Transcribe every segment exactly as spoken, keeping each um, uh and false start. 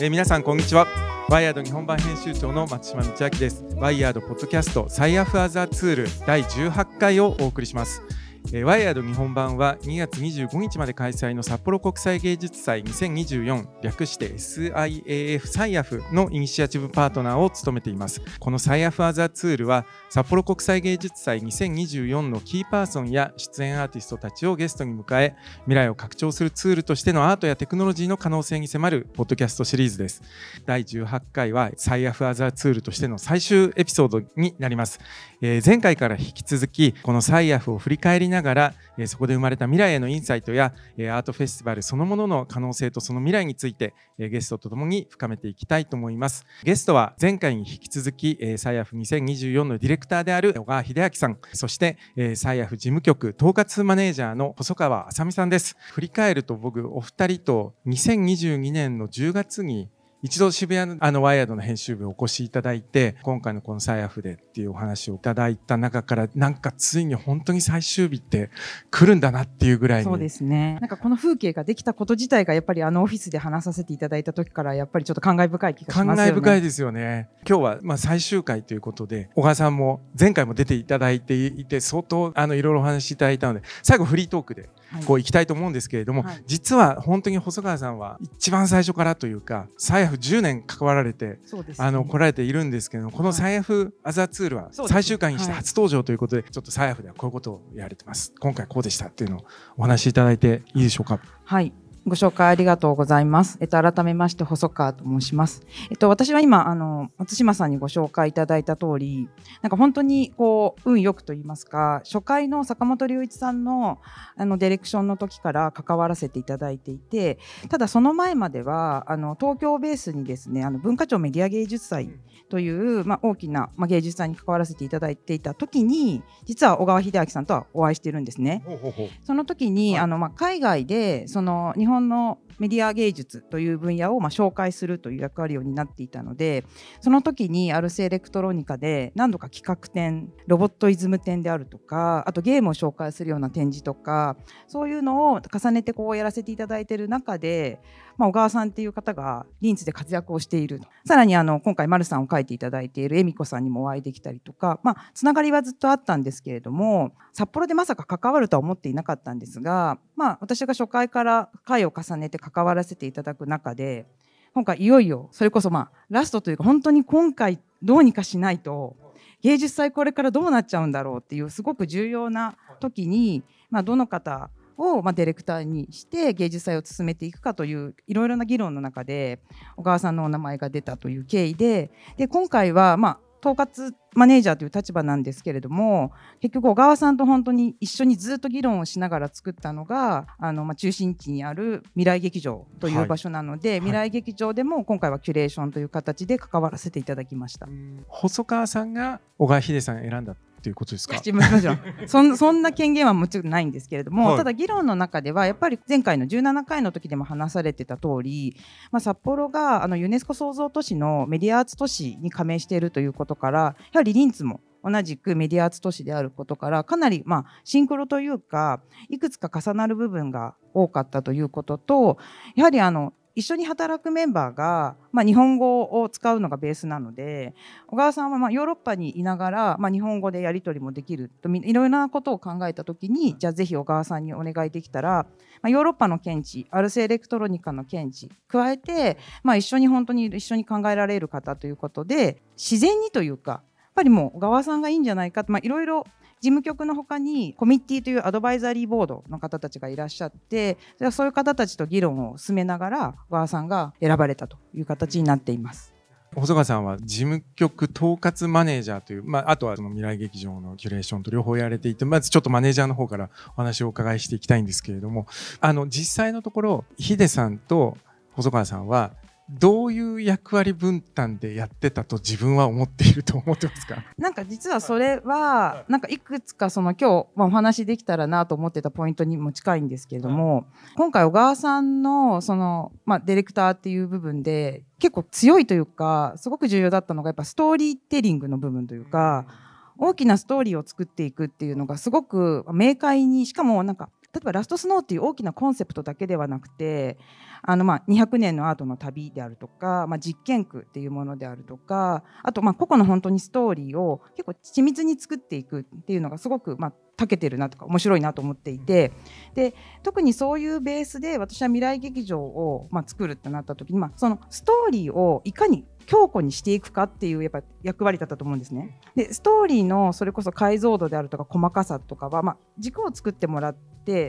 えー、皆さんこんにちは。ワイヤード日本版編集長の松島道明です。ワイヤードポッドキャストサイアフアザツールだいじゅうはちかいをお送りします。えー、ワイヤード日本版はにがつにじゅうごにちまで開催の札幌国際芸術祭にせんにじゅうよん、略して エスアイエーエフ サイアフのイニシアチブパートナーを務めています。このサイアフアザツールは札幌国際芸術祭にせんにじゅうよんのキーパーソンや出演アーティストたちをゲストに迎え、未来を拡張するツールとしてのアートやテクノロジーの可能性に迫るポッドキャストシリーズです。だいじゅうはちかいはサイアフアザツールとしての最終エピソードになります。えー、前回から引き続きこのサイアフを振り返りながら、えー、そこで生まれた未来へのインサイトや、えー、アートフェスティバルそのものの可能性とその未来について、えー、ゲストとともに深めていきたいと思います。ゲストは前回に引き続き、えー、サイアフにせんにじゅうよんのディレクターである小川秀明さん、そして、えー、サイアフ事務局統括マネージャーの細川あさみさんです。振り返ると僕お二人とにせんにじゅうにねんのじゅうがつに一度渋谷のあのワイヤードの編集部をお越しいただいて、今回のこのサイアフでっていうお話をいただいた中から、なんかついに本当に最終日って来るんだなっていうぐらいに。 そうですね。なんかこの風景ができたこと自体がやっぱりあのオフィスで話させていただいた時からやっぱりちょっと感慨深い気がしますよね。 感慨深いですよね。今日はまあ最終回ということで、小川さんも前回も出ていただいていて、相当あのいろいろお話しいただいたので、最後フリートークでこう行きたいと思うんですけれども、はい、実は本当に細川さんは一番最初からというか、サイアフじゅうねん関わられて、そうですね、あの来られているんですけども、このサイアフアザツールは最終回にして初登場ということで、ちょっとサイアフではこういうことをやられてます。今回こうでしたっていうのをお話しいただいていいでしょうか。 はい。ご紹介ありがとうございます。えっと、改めまして、細川と申します。えっと、私は今、あの、松島さんにご紹介いただいた通り、なんか本当に、こう、運よくと言いますか、初回の坂本龍一さんの、あの、ディレクションの時から関わらせていただいていて、ただその前までは、あの、東京をベースにですね、あの、文化庁メディア芸術祭という、まあ、大きな、まあ、芸術祭に関わらせていただいていた時に、実は小川秀明さんとはお会いしているんですね。ほうほうほう。その時に、はい、あの、まあ、海外で、その、日本日本のメディア芸術という分野をまあ紹介するという役割を担っていたので、その時にアルスエレクトロニカで何度か企画展、ロボットイズム展であるとか、あとゲームを紹介するような展示とか、そういうのを重ねてこうやらせていただいている中で、まあ、小川さんっていう方がリンツで活躍をしていると。さらにあの今回丸さんを書いていただいている恵美子さんにもお会いできたりとか、まあ、つながりはずっとあったんですけれども、札幌でまさか関わるとは思っていなかったんですが、まあ、私が初回から回を重ねて関わらせていただく中で、今回いよいよそれこそまあラストというか、本当に今回どうにかしないと芸術祭これからどうなっちゃうんだろうっていうすごく重要な時に、まあ、どの方をまあディレクターにして芸術祭を進めていくかといういろいろな議論の中で小川さんのお名前が出たという経緯で、で今回はまあ統括マネージャーという立場なんですけれども、結局小川さんと本当に一緒にずっと議論をしながら作ったのがあの、まあ、中心地にある未来劇場という場所なので、はい、未来劇場でも今回はキュレーションという形で関わらせていただきました。 細川さんが小川秀さんを選んだということですか？ もちろんそん、そんな権限はもちろんないんですけれども、はい、ただ議論の中ではやっぱり前回のじゅうななかいの時でも話されてた通り、まあ、札幌があのユネスコ創造都市のメディアアーツ都市に加盟しているということから、やはりリンツも同じくメディアアーツ都市であることから、かなりまあシンクロというかいくつか重なる部分が多かったということと、やはりあの一緒に働くメンバーが、まあ、日本語を使うのがベースなので、小川さんはまあヨーロッパにいながら、まあ、日本語でやり取りもできると、いろいろなことを考えたときに、じゃあぜひ小川さんにお願いできたら、まあ、ヨーロッパの見地、アルスエレクトロニカの見地加えて、まあ、一緒に本当に一緒に考えられる方ということで、自然にというかやっぱりもう小川さんがいいんじゃないかと、まあ、いろいろ事務局の他にコミッティというアドバイザリーボードの方たちがいらっしゃって、そういう方たちと議論を進めながら小川さんが選ばれたという形になっています。 細川さんは事務局統括マネージャーという、まあ、あとはその未来劇場のキュレーションと両方やられていて、まずちょっとマネージャーの方からお話をお伺いしていきたいんですけれども、あの実際のところヒデさんと細川さんはどういう役割分担でやってたと自分は思っていると思ってますか？ なんか実はそれはなんかいくつかその今日、まあ、お話できたらなと思ってたポイントにも近いんですけれども、今回小川さんのその、まあ、ディレクターっていう部分で結構強いというかすごく重要だったのがやっぱストーリーテリングの部分というか、大きなストーリーを作っていくっていうのがすごく明快に、しかもなんか例えばラストスノーっていう大きなコンセプトだけではなくて、あのまあにひゃくねんのアートの旅であるとか、まあ、実験区っていうものであるとか、あとまあ個々の本当にストーリーを結構緻密に作っていくっていうのがすごくまあ長けてるなとか面白いなと思っていて、で特にそういうベースで私は未来劇場をまあ作るってなった時に、まあ、そのストーリーをいかに強固にしていくかっていうやっぱ役割だったと思うんですね。でストーリーのそれこそ解像度であるとか細かさとかは、まあ、軸を作ってもらって、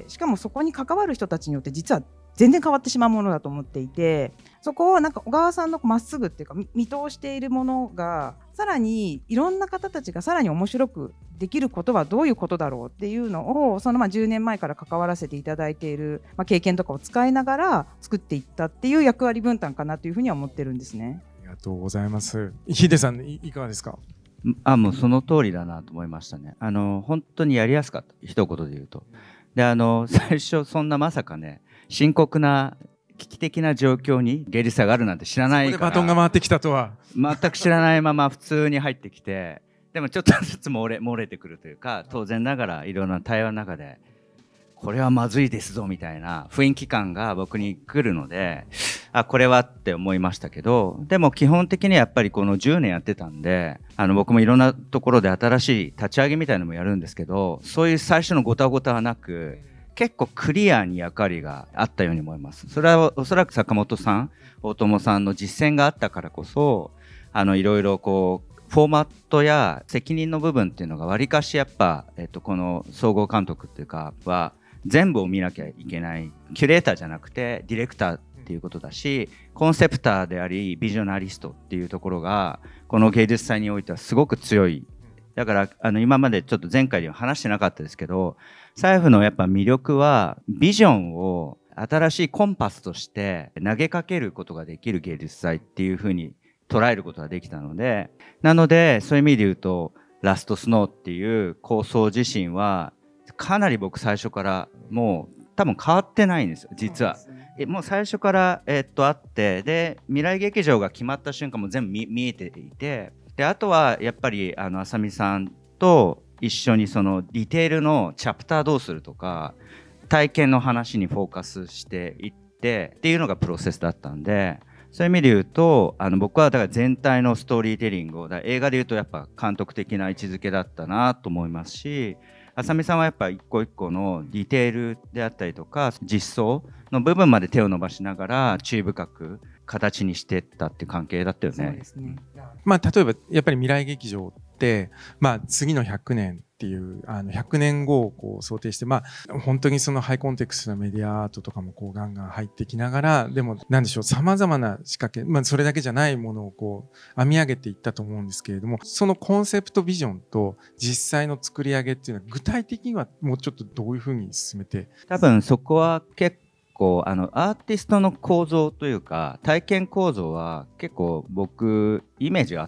しかもそこに関わる人たちによって実は全然変わってしまうものだと思っていて、そこをなんか小川さんのまっすぐっていうか見通しているものがさらにいろんな方たちがさらに面白くできることはどういうことだろうっていうのを、そのまあじゅうねんまえから関わらせていただいているまあ経験とかを使いながら作っていったっていう役割分担かなというふうには思ってるんですね。 ありがとうございます。ヒデさん い, いかがですか？ あ、もうその通りだなと思いましたね。あの本当にやりやすかった、一言で言うと。であの最初そんなまさかね、深刻な危機的な状況に芸術祭があるなんて知らないから、 そこでバトンが回ってきたとは全く知らないまま普通に入ってきて、でもちょっとずつ漏れ漏れてくるというか、当然ながらいろんな対話の中でこれはまずいですぞみたいな雰囲気感が僕に来るので、あ、これはって思いましたけど、でも基本的にやっぱりこのじゅうねんやってたんで、あの僕もいろんなところで新しい立ち上げみたいなのもやるんですけど、そういう最初のごたごたはなく、結構クリアに役割があったように思います。それはおそらく坂本さん、大友さんの実践があったからこそ、あのいろいろこうフォーマットや責任の部分っていうのがわりかしやっぱ、えっと、この総合監督っていうかは全部を見なきゃいけない、キュレーターじゃなくてディレクターっていうことだし、コンセプターでありビジョナリストっていうところがこの芸術祭においてはすごく強い。だからあの今までちょっと前回では話してなかったですけど、サイフのやっぱ魅力はビジョンを新しいコンパスとして投げかけることができる芸術祭っていう風に捉えることができたので、なのでそういう意味で言うとラストスノーっていう構想自身はかなり僕最初からもう多分変わってないんですよ実は。えもう最初から、えー、っとあって、で未来劇場が決まった瞬間も全部 見, 見えていて、であとはやっぱりあの浅見さんと一緒にそのディテールのチャプターどうするとか体験の話にフォーカスしていってっていうのがプロセスだったんで、そういう意味で言うとあの僕はだから全体のストーリーテリングをだ映画で言うとやっぱ監督的な位置づけだったなと思いますし、浅見さんはやっぱ一個一個のディテールであったりとか実装の部分まで手を伸ばしながら注意深く形にしていったっていう関係だったよね。 そうですね。 まあ、例えばやっぱり未来劇場って、まあ、次のひゃくねんっていうあのひゃくねんごをこう想定して、まあ、本当にそのハイコンテクストなメディアアートとかもこうガンガン入ってきながら、でも何でしょう、様々な仕掛け、まあ、それだけじゃないものをこう編み上げていったと思うんですけれども、そのコンセプトビジョンと実際の作り上げっていうのは具体的にはもうちょっとどういうふうに進めて、 多分そこは結構あのアーティストの構造というか体験構造は結構僕イメージがあって、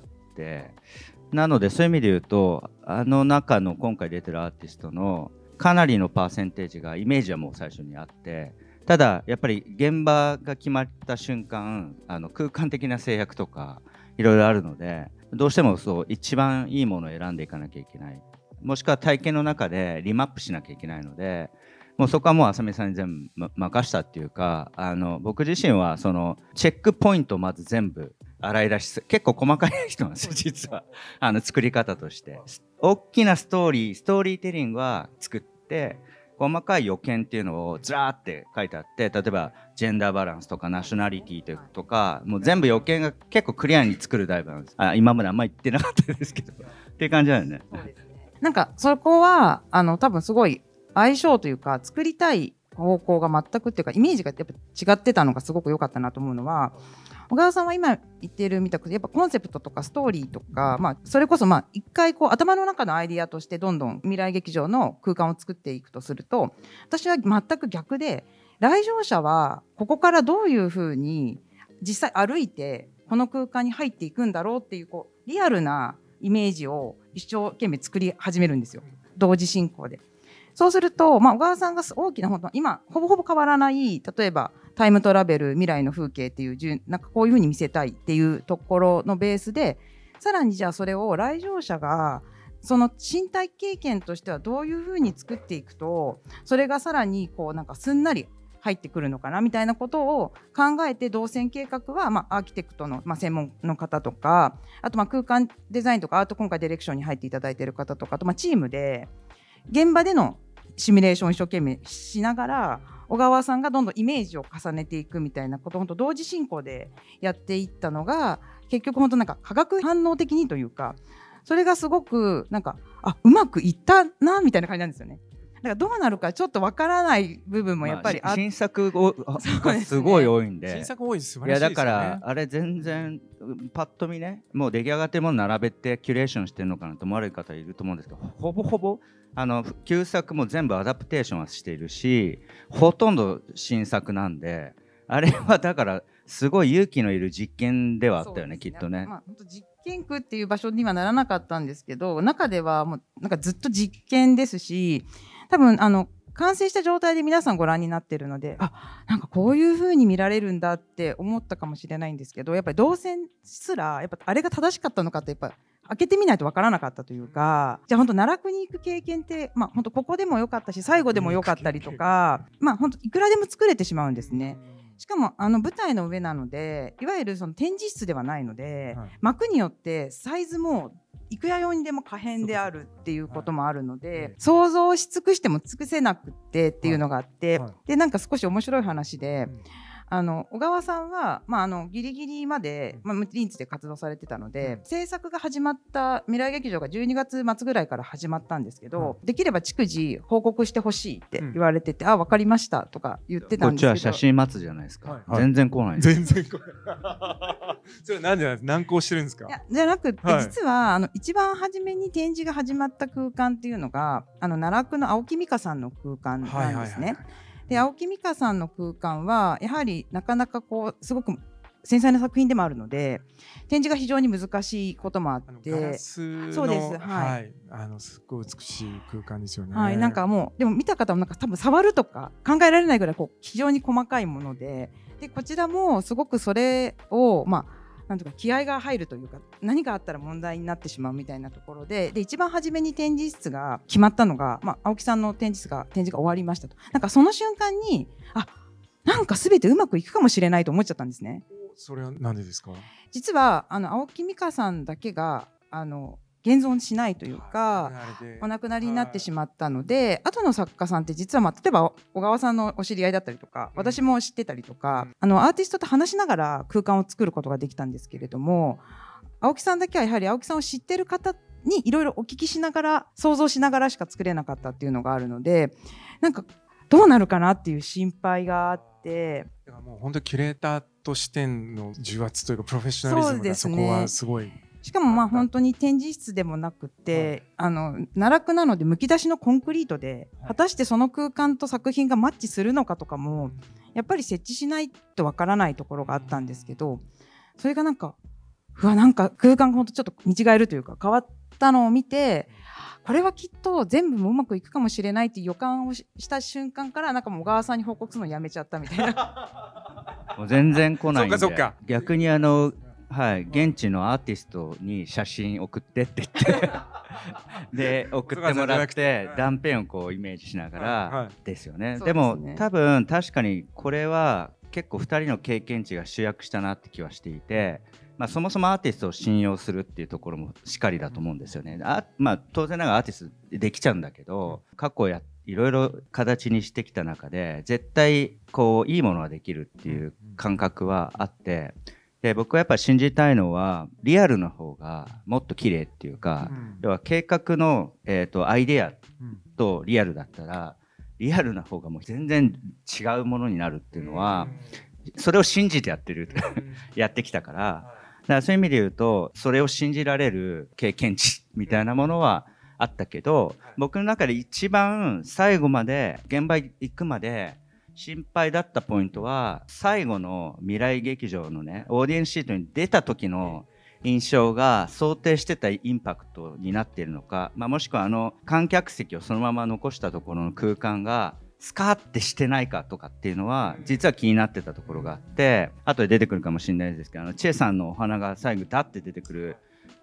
なのでそういう意味で言うとあの中の今回出てるアーティストのかなりのパーセンテージがイメージはもう最初にあって、ただやっぱり現場が決まった瞬間あの空間的な制約とかいろいろあるので、どうしてもそう一番いいものを選んでいかなきゃいけない、もしくは体験の中でリマップしなきゃいけないので、もうそこはもう浅見さんに全部任したっていうか、あの僕自身はそのチェックポイントをまず全部洗い出し、結構細かい人なんですよ実は。あの作り方として大きなストーリーストーリーテリングは作って、細かい予見っていうのをずらーって書いてあって、例えばジェンダーバランスとかナショナリティとかもう全部予見が結構クリアに作るタイプなんです。あ、今まであんまり言ってなかったですけどっていう感じだよね。 なんかそこはあの多分すごい相性というか、作りたい方向が全くっていうかイメージがやっぱ違ってたのがすごく良かったなと思うのは、小川さんは今言ってるみたくやっぱコンセプトとかストーリーとか、まあ、それこそまあ一回こう頭の中のアイディアとしてどんどん未来劇場の空間を作っていくとすると、私は全く逆で、来場者はここからどういうふうに実際歩いてこの空間に入っていくんだろうっていう、こうリアルなイメージを一生懸命作り始めるんですよ、同時進行で。そうすると、まあ、小川さんが大きな本当今ほぼほぼ変わらない、例えばタイムトラベル未来の風景っていうなんかこういう風に見せたいっていうところのベースで、さらにじゃあそれを来場者がその身体経験としてはどういうふうに作っていくとそれがさらにこうなんかすんなり入ってくるのかなみたいなことを考えて、動線計画はまあアーキテクトのまあ専門の方とか、あとまあ空間デザインとかアート今回ディレクションに入っていただいている方とかとまあチームで現場でのシミュレーションを一生懸命しながら、小川さんがどんどんイメージを重ねていくみたいなことを本当同時進行でやっていったのが、結局本当なんか化学反応的にというか、それがすごくなんかあうまくいったなみたいな感じなんですよね。だからどうなるかちょっとわからない部分もやっぱりあって、 まあ、新作がすごい多いんで、 新作多いです。素晴らしいですよね。 いやだからあれ全然パッと見ね、もう出来上がってるもの並べてキュレーションしてるのかなと思われる方いると思うんですけど、ほぼほぼあの旧作も全部アダプテーションはしているし、ほとんど新作なんで、あれはだからすごい勇気のいる実験ではあったよね、きっとね。 まあ、本当実験区っていう場所にはならなかったんですけど、中ではもうなんかずっと実験ですし、多分あの完成した状態で皆さんご覧になってるので、あなんかこういう風に見られるんだって思ったかもしれないんですけど、やっぱり動線すらやっぱあれが正しかったのかってやっぱ開けてみないとわからなかったというか、じゃあ本当奈落に行く経験って、まあ、本当ここでもよかったし最後でもよかったりとか、まあ、本当いくらでも作れてしまうんですね。しかもあの舞台の上なので、いわゆるその展示室ではないので、はい、幕によってサイズもいくら用にでも可変であるっていうこともあるので、はい、想像し尽くしても尽くせなくってっていうのがあって、はいはい、でなんか少し面白い話で、うんあの小川さんは、まあ、あのギリギリまで、まあ、リンツで活動されてたので、うん、制作が始まった未来劇場がじゅうにがつまつぐらいから始まったんですけど、うん、できれば逐次報告してほしいって言われてて、うん、あ分かりましたとか言ってたんですけど、 こっちは写真待つじゃないですか、はい、全然来ない全然来ないそれなんでなんです難航してるんですか。 いやじゃなくて、はい、実はあの一番初めに展示が始まった空間っていうのがあの奈落の青木美香さんの空間なんですね、はいはいはい、で青木美香さんの空間はやはりなかなかこうすごく繊細な作品でもあるので、展示が非常に難しいこともあって、 ガラスのそうです、はいはい、あのすごい美しい空間ですよね、 はい、なんかもうでも見た方もなんか多分触るとか考えられないぐらいこう非常に細かいもので、でこちらもすごくそれをまあなんとか気合が入るというか、何があったら問題になってしまうみたいなところで、で一番初めに展示室が決まったのが、まあ、青木さんの展示室が展示が終わりましたと、なんかその瞬間にあなんか全てうまくいくかもしれないと思っちゃったんですね。 それはなんでですか。 実はあの青木美香さんだけがあの現存しないというか、お亡くなりになってしまったので、後の作家さんって実は、まあ、例えば小川さんのお知り合いだったりとか、私も知ってたりとか、あのアーティストと話しながら空間を作ることができたんですけれども、青木さんだけはやはり青木さんを知ってる方にいろいろお聞きしながら想像しながらしか作れなかったっていうのがあるので、なんかどうなるかなっていう心配があって、 だからもう本当にキュレーターとしての重圧というかプロフェッショナリズムがそこはすごい。 しかもまあ本当に展示室でもなくて、はい、あの奈落なのでむき出しのコンクリートで、はい、果たしてその空間と作品がマッチするのかとかもやっぱり設置しないとわからないところがあったんですけど、それがなんかうわなんか空間が本当ちょっと見違えるというか変わったのを見て、これはきっと全部もうまくいくかもしれないっていう予感をした瞬間から、なんかもう小川さんに報告するのやめちゃったみたいなもう全然来ないんで、 そうかそうか、 逆にあのはい、現地のアーティストに写真送ってって言ってで送ってもらって断片をこうイメージしながらですよね、はいはい、でもで、ね、多分確かにこれは結構ふたりの経験値が主役したなって気はしていて、まあ、そもそもアーティストを信用するっていうところもしかりだと思うんですよね。あ、まあ、当然ながらアーティストできちゃうんだけど、過去やいろいろ形にしてきた中で絶対こういいものができるっていう感覚はあって、で僕はやっぱり信じたいのはリアルな方がもっと綺麗っていうか、うん、要は計画の、えーと、アイデアとリアルだったら、リアルな方がもう全然違うものになるっていうのは、うん、それを信じてやってるやってきたから、だからそういう意味で言うとそれを信じられる経験値みたいなものはあったけど、僕の中で一番最後まで現場行くまで心配だったポイントは、最後の未来劇場のねオーディエンスシートに出た時の印象が想定してたインパクトになっているのか、まあ、もしくはあの観客席をそのまま残したところの空間がスカーってしてないかとかっていうのは実は気になってたところがあって、後で出てくるかもしれないですけど、あのチェさんのお花が最後ダッて出てくる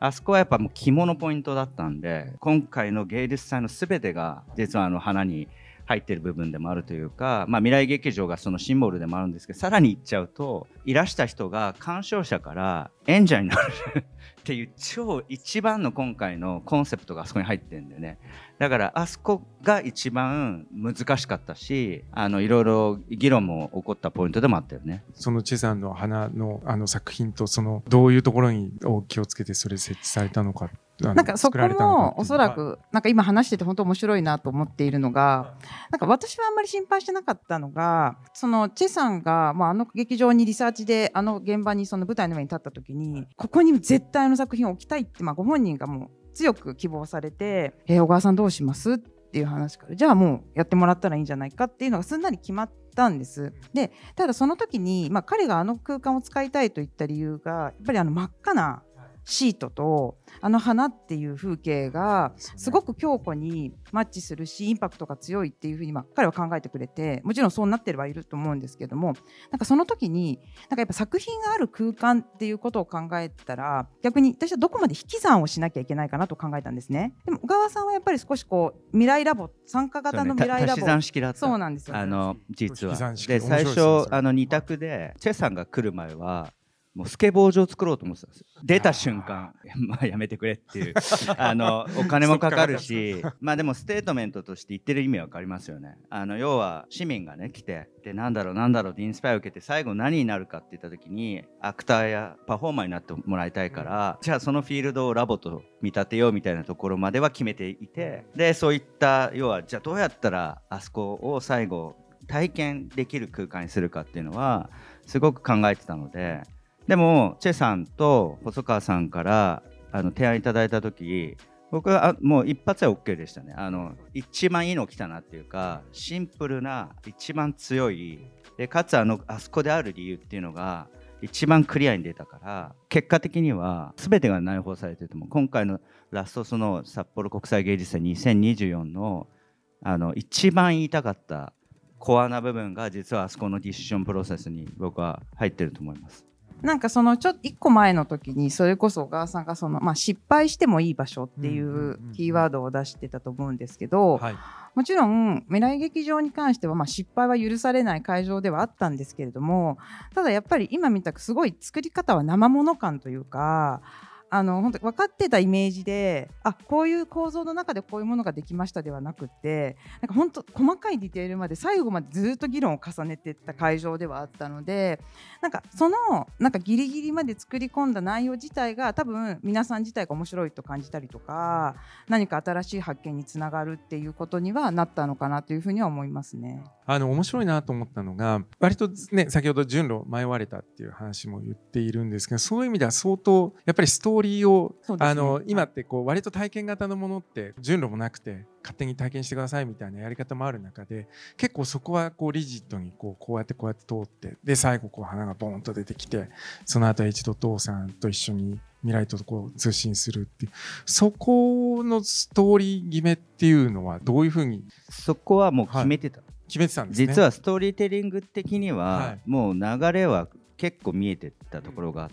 あそこはやっぱもう肝のポイントだったんで、今回の芸術祭の全てが実はあの花に入ってる部分でもあるというか、まあ、未来劇場がそのシンボルでもあるんですけど、さらに言っちゃうといらした人が鑑賞者から演者になるっていう超一番の今回のコンセプトがあそこに入ってるんだよね。だからあそこが一番難しかったし、あのいろいろ議論も起こったポイントでもあったよね。 そのチェさんの花のあの作品と、そのどういうところにを気をつけてそれ設置されたのか、 なんかそこもおそらくなんか今話してて本当面白いなと思っているのが、なんか私はあんまり心配してなかったのが、そのチェさんがまああの劇場にリサーチであの現場にその舞台の上に立った時に、ここに絶対あの作品を置きたいってまあご本人がもう強く希望されて、えー、小川さんどうしますっていう話から、じゃあもうやってもらったらいいんじゃないかっていうのがすんなり決まったんです。でただその時に、まあ、彼があの空間を使いたいといった理由がやっぱりあの真っ赤なシートとあの花っていう風景がすごく強固にマッチするし、インパクトが強いっていう風にまあ彼は考えてくれて、もちろんそうなってはいると思うんですけども、なんかその時になんかやっぱ作品がある空間っていうことを考えたら、逆に私はどこまで引き算をしなきゃいけないかなと考えたんですね。でも小川さんはやっぱり少しこう未来ラボ、参加型の未来ラボ、 足し算式だった。 そうなんですよ、 あの実はで最初あのに択でチェさんが来る前はもうスケボー場作ろうと思ってたんですよ。出た瞬間まあやめてくれっていうあのお金もかかるしまあでもステートメントとして言ってる意味は分かりますよね。あの要は市民がね来て、でなんだろうなんだろうってインスパイアを受けて、最後何になるかって言った時にアクターやパフォーマーになってもらいたいから、うん、じゃあそのフィールドをラボと見立てようみたいなところまでは決めていて、でそういった要はじゃあどうやったらあそこを最後体験できる空間にするかっていうのはすごく考えてたので、でもチェさんと細川さんからあの提案いただいた時、僕はあもう一発は OK でしたね。あの一番いいの来たなっていうか、シンプルな一番強いで、かつあのあそこである理由っていうのが一番クリアに出たから、結果的には全てが内包されてても、今回のラストその札幌国際芸術祭にせんにじゅうよん の, あの一番言いたかったコアな部分が実はあそこのディシジョンプロセスに僕は入ってると思います。 なんかそのちょっといっこまえの時にそれこそ小川さんがその、まあ、失敗してもいい場所っていうキーワードを出してたと思うんですけど、はい、もちろん未来劇場に関してはまあ失敗は許されない会場ではあったんですけれども、ただやっぱり今見たくすごい作り方は生もの感というか、あの本当分かってたイメージで、あこういう構造の中でこういうものができましたではなくて、なんか本当細かいディテールまで最後までずっと議論を重ねていった会場ではあったので、なんかそのなんかギリギリまで作り込んだ内容自体が多分皆さん自体が面白いと感じたりとか、何か新しい発見につながるっていうことにはなったのかなというふうには思いますね。 あの面白いなと思ったのが、割とね先ほど順路迷われたっていう話も言っているんですけど、そういう意味では相当やっぱりストーリーを、ね、あの今ってこう割と体験型のものって順路もなくて勝手に体験してくださいみたいなやり方もある中で、結構そこはこうリジットにこうこうやってこうやって通って、で最後こう花がボーンと出てきて、その後一度父さんと一緒に未来とこう通信するっていう、そこのストーリー決めっていうのはどういうふうに？ そこはもう決めてた、はい、 決めてたんですね。 実はストーリーテリング的にはもう流れは結構見えてたところがあって、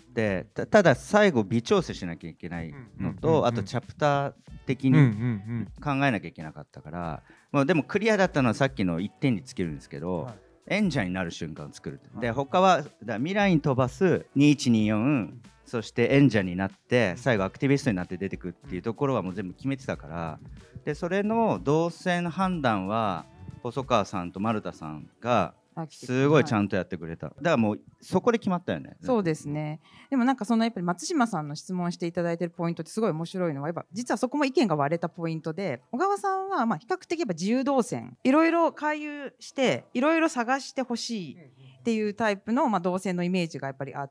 た, ただ最後微調整しなきゃいけないのと、うんうんうん、あとチャプター的に考えなきゃいけなかったから、うんうんうん、もうでもクリアだったのはさっきのいってんに尽きるんですけど、はい、演者になる瞬間を作る、はい、で他はだ未来に飛ばすにいちによん、うん、そして演者になって最後アクティビストになって出てくっていうところはもう全部決めてたから、でそれの動線判断は細川さんと丸田さんがすごいちゃんとやってくれた。だからもうそこで決まったよね。 そうですね。でもなんかそのやっぱり松島さんの質問していただいているポイントってすごい面白いのは、やっぱ実はそこも意見が割れたポイントで、小川さんはまあ比較的やっぱ自由動線、いろいろ回遊していろいろ探してほしいっていうタイプのまあ動線のイメージがやっぱりあって、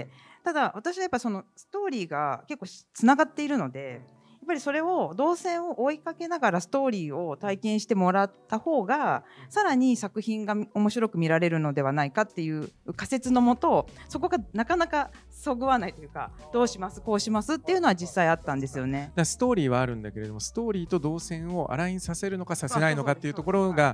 ただ私はやっぱそのストーリーが結構つながっているので、やっぱりそれを動線を追いかけながらストーリーを体験してもらった方がさらに作品が面白く見られるのではないかっていう仮説のもと、そこがなかなかそぐわないというか、どうしますこうしますっていうのは実際あったんですよね。 だストーリーはあるんだけれども、ストーリーと動線をアラインさせるのかさせないのかっていうところが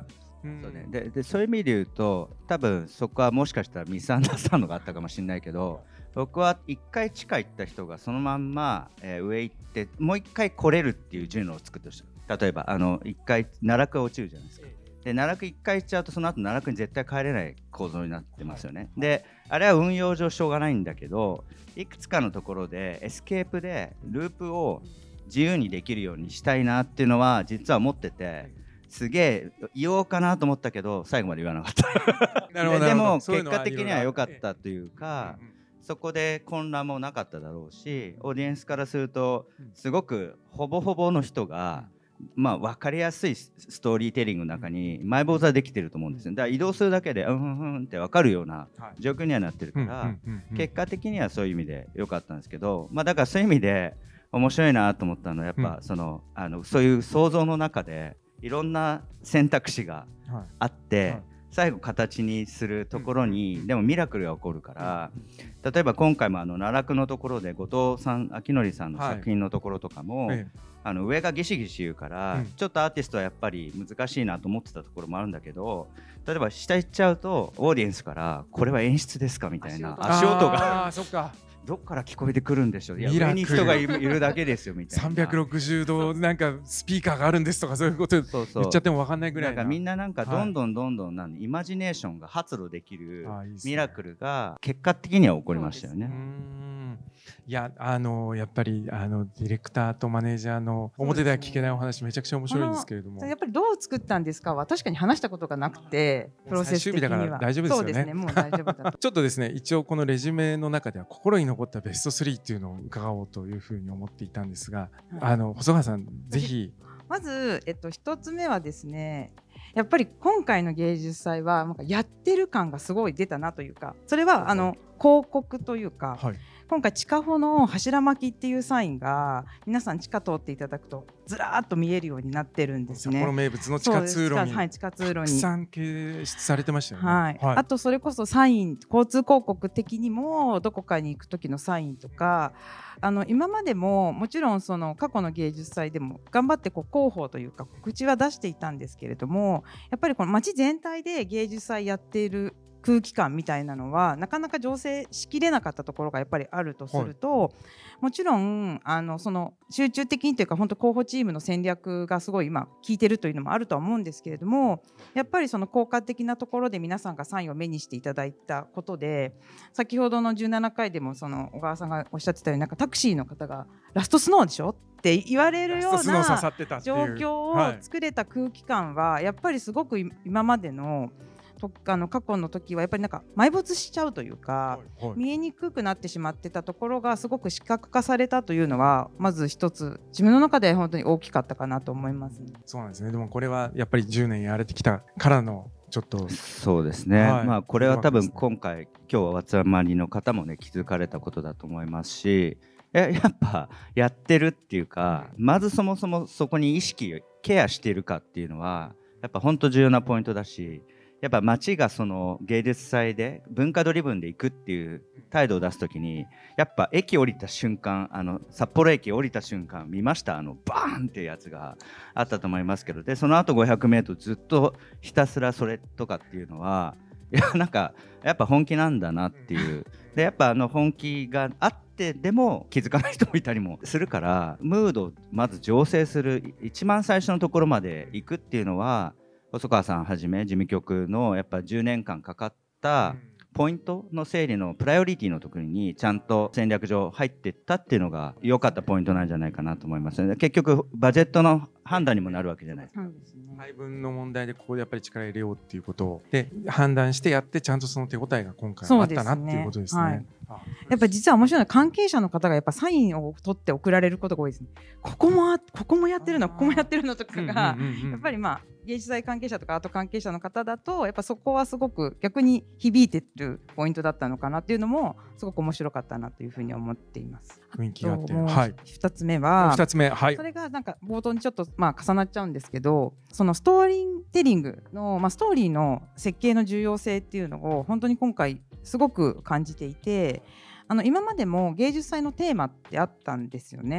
うんそうね、ででそういう意味で言うと多分そこはもしかしたらミスアンダースタンドがあったかもしれないけど、僕は一回地下行った人がそのまんま、えー上行ってもう一回来れるっていう順路を作ってほしい。例えばあの一回奈落が落ちるじゃないですか。で奈落一回行っちゃうとその後奈落に絶対帰れない構造になってますよね。であれは運用上しょうがないんだけど、いくつかのところでエスケープでループを自由にできるようにしたいなっていうのは実は思ってて、すげえ言おうかなと思ったけど最後まで言わなかったなるほどででもそういうのは結果的には良かっいろいろたというか、 うんうんそこで混乱もなかっただろうし、オーディエンスからするとすごくほぼほぼの人が、まあ、分かりやすいストーリーテリングの中に埋没はできてると思うんですよ。だから移動するだけでうんうんうんって分かるような状況にはなってるから、 うんうんうんうん結果的にはそういう意味で良かったんですけど、まあ、だからそういう意味で面白いなと思ったのはやっぱ、そのあのそういう想像の中でいろんな選択肢がはいあって、 はい最後形にするところに、でもミラクルが起こるから、例えば今回もあの奈落のところで後藤さん明則さんの作品のところとかも、 ええあの上がギシギシ言うから、 うんちょっとアーティストはやっぱり難しいなと思ってたところもあるんだけど、例えば下行っちゃうとオーディエンスからこれは演出ですかみたいな足音があーそっかどっから聞こえてくるんでしょう、いやミラクル上に人がいるいるだけですよみたいなさんびゃくろくじゅうどなんかスピーカーがあるんですとかそういうことそうそう言っちゃっても分かんないぐらいななんかみんななんかはいどんどんどんどんなんイマジネーションが発露できるあーいいですねミラクルが結果的には起こりましたようーね。 んいやあのやっぱりあのディレクターとマネージャーの表では聞けないお話めちゃくちゃ面白いんですけれども、 やっぱりどう作ったんですかは確かに話したことがなくて、プロセス的には最終日だから大丈夫ですよねそうですね、もう大丈夫だとちょっとですね一応このレジュメの中では心に残ったベストスリーっていうのを伺おうというふうに思っていたんですが、あの細川さんぜひまず、えっと、一つ目はですね、やっぱり今回の芸術祭はなんかやってる感がすごい出たなというか、それはあの広告というか、 はい今回地下歩の柱巻きっていうサインが皆さん地下通っていただくとずらーっと見えるようになってるんですね。 札幌名物の地下通路にはい、地下通路たくにさん掲出されてましたよね。 はいはいあとそれこそサイン、交通広告的にもどこかに行く時のサインとか、あの今までももちろんその過去の芸術祭でも頑張ってこう広報というか告知は出していたんですけれども、やっぱりこの街全体で芸術祭やっている空気感みたいなのはなかなか醸成しきれなかったところがやっぱりあるとすると、もちろんあのその集中的にというか本当広報チームの戦略がすごい今効いてるというのもあるとは思うんですけれども、やっぱりその効果的なところで皆さんがサインを目にしていただいたことで、先ほどのじゅうななかいでもその小川さんがおっしゃってたようになんかタクシーの方がラストスノーでしょって言われるようラストスノー刺なさってたってい状う況はいを作れた空気感はやっぱりすごく今までのとあの過去の時はやっぱりなんか埋没しちゃうというか、 はいはい見えにくくなってしまってたところがすごく視覚化されたというのはまず一つ自分の中で本当に大きかったかなと思いますね。 そうなんですね。でもこれはやっぱりじゅうねんやられてきたからのちょっとそうですね、 はいまあこれは多分そうですね今回今日はお集まりの方もね気づかれたことだと思いますし、ややっぱやってるっていうか、まずそもそもそこに意識をケアしているかっていうのはやっぱ本当重要なポイントだし、やっぱ街がその芸術祭で文化ドリブンで行くっていう態度を出すときに、やっぱ駅降りた瞬間、あの札幌駅降りた瞬間見ました、あのバーンっていうやつがあったと思いますけど、でその後ごひゃくメートルずっとひたすらそれとかっていうのは、いやなんかやっぱ本気なんだなっていう。でやっぱあの本気があってでも気づかない人もいたりもするから、ムードをまず醸成する一番最初のところまで行くっていうのは、細川さんはじめ事務局のやっぱじゅうねんかんかかったポイントの整理のプライオリティのところにちゃんと戦略上入っていったっていうのが良かったポイントなんじゃないかなと思いますね。結局バジェットの判断にもなるわけじゃないですか。 そうですね。 配分の問題でここでやっぱり力入れようっていうことをで判断してやって、ちゃんとその手応えが今回あったなっていうことですね。 そうですねあやっぱ実は面白いのは関係者の方がやっぱサインを取って送られることが多いですね。ここもあここもやってるのここもやってるのとかが、 うんうんうんうんやっぱりまあ芸術祭関係者とかアート関係者の方だとやっぱそこはすごく逆に響いてるポイントだったのかなっていうのもすごく面白かったなというふうに思っています。 雰囲気があって、 もうはい。 二つ目は二つ目、はいそ。れがなんか冒頭にちょっとまあ重なっちゃうんですけど、そのストーリーテリングの、まあ、ストーリーの設計の重要性っていうのを本当に今回すごく感じていて、あの今までも芸術祭のテーマってあったんですよね。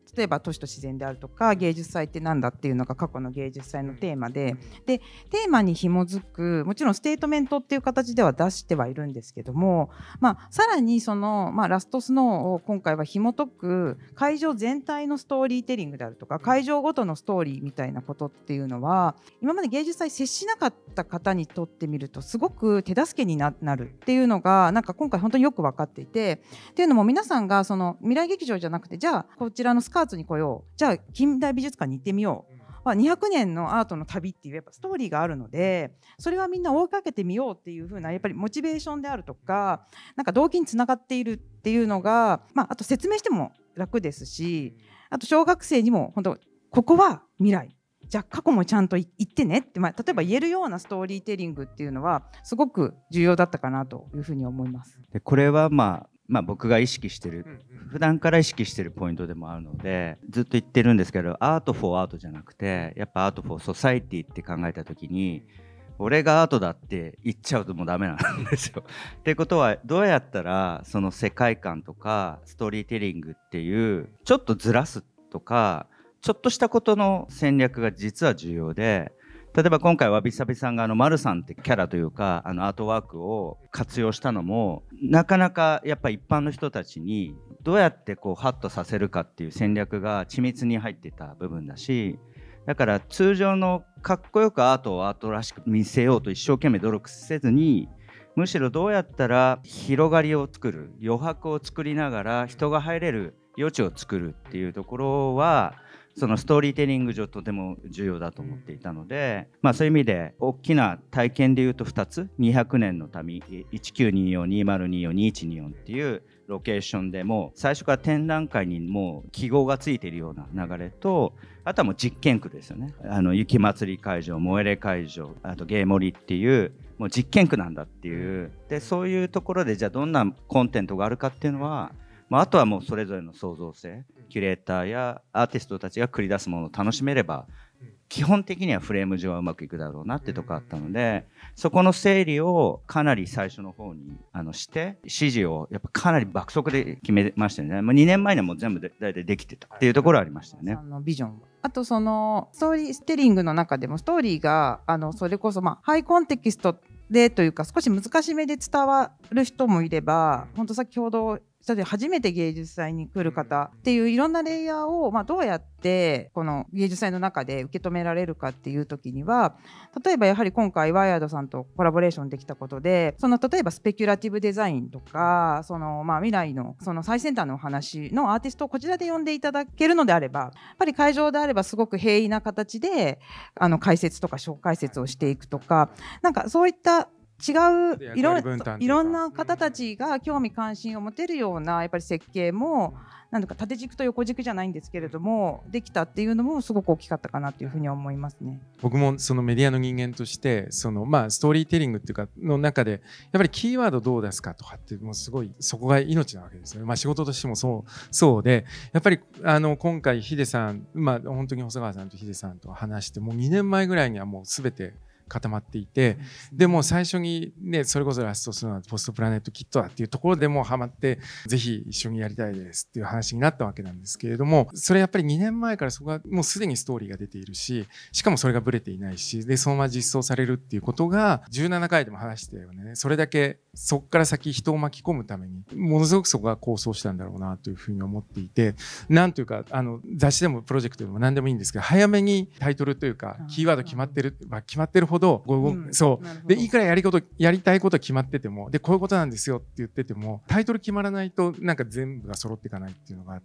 例えば都市と自然であるとか芸術祭ってなんだっていうのが過去の芸術祭のテーマで、でテーマに紐づくもちろんステートメントっていう形では出してはいるんですけども、まあ、さらにその、まあ、ラストスノーを今回は紐解く会場全体のストーリーテリングであるとか会場ごとのストーリーみたいなことっていうのは今まで芸術祭接しなかった方にとってみるとすごく手助けになるっていうのがなんか今回本当によく分かっていて、っていうのも皆さんがその未来劇場じゃなくてじゃあこちらのスカーツに来よう、じゃあ近代美術館に行ってみよう、にひゃくねんのアートの旅っていうやっぱストーリーがあるので、それはみんな追いかけてみようっていう風なやっぱりモチベーションであるとかなんか動機につながっているっていうのが、まあ、あと説明しても楽ですし、あと小学生にも本当ここは未来じゃあ過去もちゃんと言ってねって、まあ、例えば言えるようなストーリーテリングっていうのはすごく重要だったかなというふうに思います。 でこれはまあまあ、僕が意識してる普段から意識してるポイントでもあるのでずっと言ってるんですけど、アートフォーアートじゃなくてやっぱアートフォーソサイティって考えた時に俺がアートだって言っちゃうともうダメなんですよ。ってことはどうやったらその世界観とかストーリーテリングっていうちょっとずらすとかちょっとしたことの戦略が実は重要で、例えば今回わびさびさんがあの丸さんってキャラというかあのアートワークを活用したのもなかなかやっぱ一般の人たちにどうやってこうハッとさせるかっていう戦略が緻密に入っていた部分だし、だから通常のかっこよくアートをアートらしく見せようと一生懸命努力せずに、むしろどうやったら広がりを作る余白を作りながら人が入れる余地を作るっていうところはそのストーリーテリング上とても重要だと思っていたので、まあ、そういう意味で大きな体験でいうとふたつにひゃくねんの旅いちきゅうにーよん、にせにーよん、にせんにじゅうよんっていうロケーションでも最初から展覧会にもう記号がついているような流れと、あとはもう実験区ですよね。あの雪まつり会場、萌えれ会場、あとゲイモリっていうもう実験区なんだっていう、でそういうところでじゃあどんなコンテンツがあるかっていうのは、まあ、あとはもうそれぞれの創造性、キュレーターやアーティストたちが繰り出すものを楽しめれば基本的にはフレーム上はうまくいくだろうなってとこあったので、そこの整理をかなり最初の方にあのして指示をやっぱかなり爆速で決めましたよね。もうにねんまえにはもう全部で大体できてたっていうところありましたよね。 あのビジョン、あとそのストーリーテリングの中でもストーリーがあのそれこそまあハイコンテキストでというか少し難しめで伝わる人もいれば、本当先ほど例えば初めて芸術祭に来る方っていういろんなレイヤーを、まあ、どうやってこの芸術祭の中で受け止められるかっていう時には、例えばやはり今回ワイヤードさんとコラボレーションできたことで、その例えばスペキュラティブデザインとかその、まあ、未来のその最先端のお話のアーティストをこちらで呼んでいただけるのであれば、やっぱり会場であればすごく平易な形であの解説とか小解説をしていくとか、なんかそういった違ういろいろんな方たちが興味関心を持てるようなやっぱり設計もなんか縦軸と横軸じゃないんですけれどもできたっていうのもすごく大きかったかなというふうに思いますね。 僕もそのメディアの人間としてそのまあストーリーテリングっていうかの中でやっぱりキーワードどう出すかとかってもうすごいそこが命なわけですね。まあ仕事としてもそうそうでやっぱりあの今回ヒデさんまあ本当に細川さんとヒデさんと話してもうにねんまえぐらいにはもうすべて固まっていて、でも最初にねそれこそラストスノーポストプラネットキットだっていうところでもうハマってぜひ一緒にやりたいですっていう話になったわけなんですけれども、それやっぱりにねんまえからそこはもうすでにストーリーが出ているし、しかもそれがブレていないし、でそのまま実装されるっていうことがじゅうななかいでも話してたよね。それだけそこから先人を巻き込むためにものすごくそこが構想したんだろうなというふうに思っていて、なんというかあの雑誌でもプロジェクトでも何でもいいんですけど早めにタイトルというかキーワード決まってる、まあ、決まってるほどうん、そうでいいくらやりことやりたいこと決まっててもでこういうことなんですよって言っててもタイトル決まらないとなんか全部が揃っていかないっていうのがあって、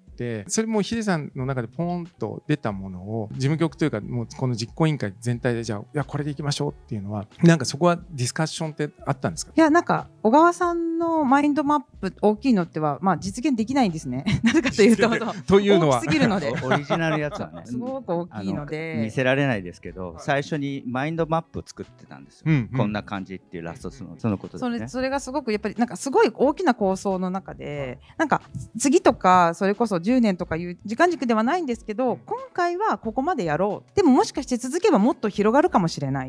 それもヒデさんの中でポーンと出たものを事務局というかもうこの実行委員会全体でじゃあいやこれでいきましょうっていうのはなんかそこはディスカッションってあったんですか？ いやなんか小川さんのマインドマップ大きいのっては、まあ、実現できないんですね。なぜかというとというのは大きすぎるのでオリジナルやつはねすごく大きいので見せられないですけど最初にマインドマップを作ってたんですよ、うんうん、こんな感じっていうラストスのそのことですね。 それ、それがすごくやっぱりなんかすごい大きな構想の中でなんか次とかそれこそじゅうねんとかいう時間軸ではないんですけど今回はここまでやろう、でももしかして続けばもっと広がるかもしれない、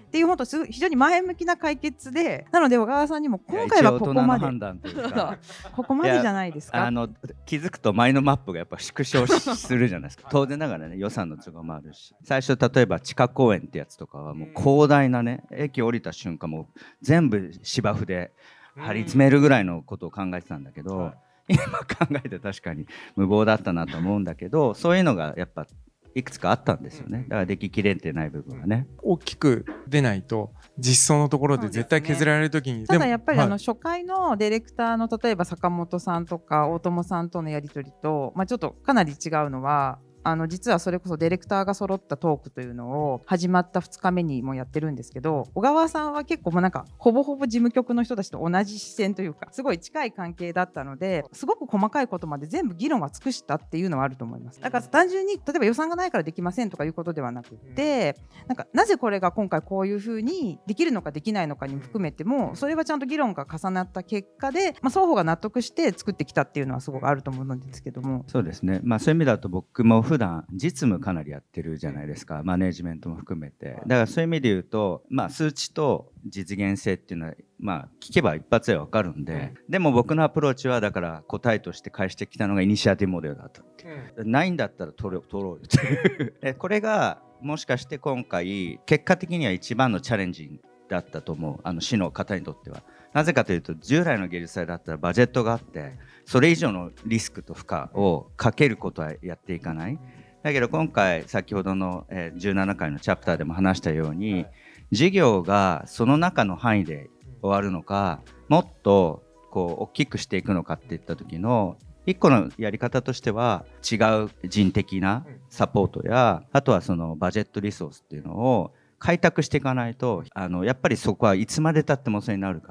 っていう本当すごい非常に前向きな解決で、なので小川さんにも今回はここまで判断というかここまでじゃないですか。 あの気づくとマインドマップがやっぱ縮小するじゃないですか当然ながらね予算の都合もあるし、最初例えば地下公園ってやつとかはもう広大なね、駅降りた瞬間もう全部芝生で張り詰めるぐらいのことを考えてたんだけど、今考えて確かに無謀だったなと思うんだけど、そういうのがやっぱいくつかあったんですよね。だからでききれてない部分はね、 大きく出ないと実装のところで絶対削られるときに、 ね、ただやっぱりあの、 はい、 初回のディレクターの例えば坂本さんとか大友さんとのやり取りと、まあ、ちょっとかなり違うのは、あの実はそれこそディレクターが揃ったトークというのを始まったふつかめにもやってるんですけど、小川さんは結構もうなんかほぼほぼ事務局の人たちと同じ視線というかすごい近い関係だったので、すごく細かいことまで全部議論は尽くしたっていうのはあると思います。だから単純に例えば予算がないからできませんとかいうことではなくて、なんかなぜこれが今回こういうふうにできるのかできないのかにも含めても、それはちゃんと議論が重なった結果で、まあ、双方が納得して作ってきたっていうのはすごくあると思うんですけども。 そうですね、まあ、そういう意味だと僕も普段実務かなりやってるじゃないですか、マネージメントも含めて。だからそういう意味で言うと、まあ、数値と実現性っていうのは、まあ、聞けば一発で分かるんで、でも僕のアプローチはだから答えとして返してきたのがイニシアティブモデルだと、うん、ないんだったら取ろう取ろうよってこれがもしかして今回結果的には一番のチャレンジだったと思う、あの市の方にとっては。なぜかというと、従来の芸術祭だったらバジェットがあってそれ以上のリスクと負荷をかけることはやっていかない。だけど今回先ほどのじゅうななかいのチャプターでも話したように、事業がその中の範囲で終わるのか、もっとこう大きくしていくのかっていった時の一個のやり方としては、違う人的なサポートや、あとはそのバジェットリソースっていうのを開拓していかないと、あのやっぱりそこはいつまで経ってもそれになるから、